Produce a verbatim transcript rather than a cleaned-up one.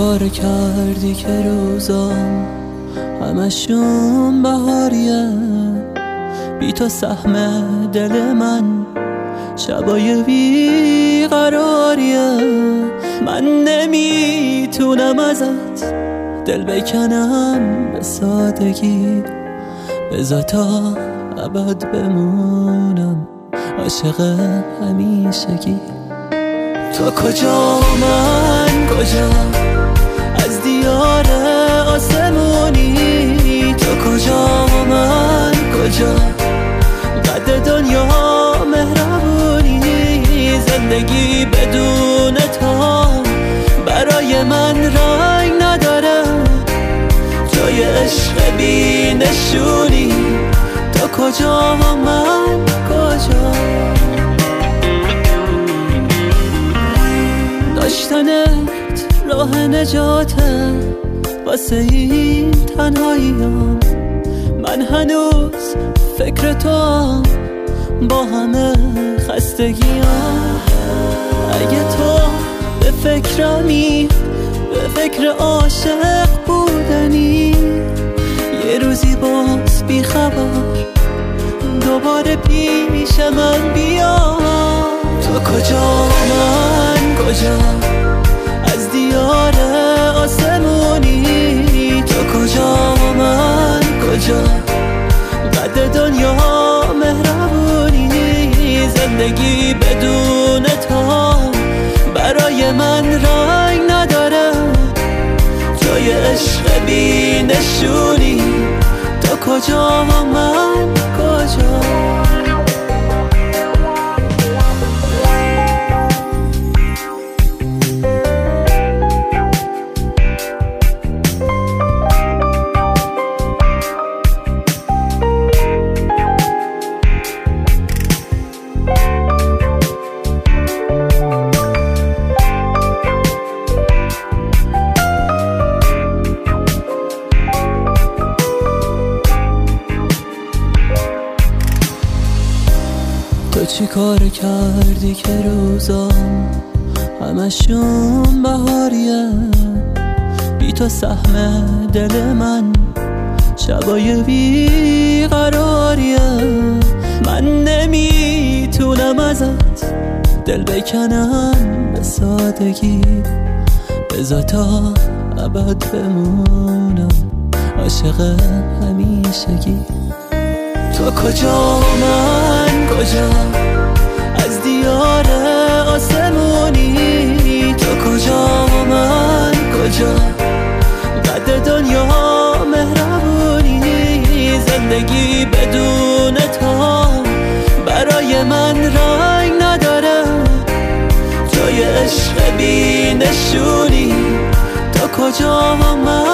کار کردی که روزام همشون بهاریه، بی تو سهم دل من شبای بیقراریه. من نمیتونم ازت دل بکنم به سادگی، بذار تا ابد بمونم عاشق همیشگی. تو کجا من کجا، از دیار آسمونی تو کجا من کجا، قد دنیا مهربونی. زندگی بدون تو برای من رنگ نداره، توی عشق بی نشونی تو کجا من کجا. داشتنت راه نجاته واسه این تنهاییام، من هنوز فکر تو با همه خستگیام. اگه تو به فکرمی، به فکر عاشق بودنی، یه روزی باز بی خبر دوباره پیش من بیا. تو کجا من کجا، از دیار آسمونی تو کجا من کجا، قد دنیا مهربونی. زندگی بدون تو برای من رنگ نداره، توی عشق بی نشونی تو کجا من کجا. تو چی کار کردی که روزام همشون بهاریه، بی تو سهم دل من شبای بیقراریه. من نمیتونم ازت دل بکنم به سادگی، بذار تا ابد بمونم عاشق همیشگی. تو کجا من کجا، از دیار آسمونی تو کجا من کجا، قد دنیا مهربونی. زندگی بدون تو برای من رنگ نداره، توی عشق بی نشونی تو کجا من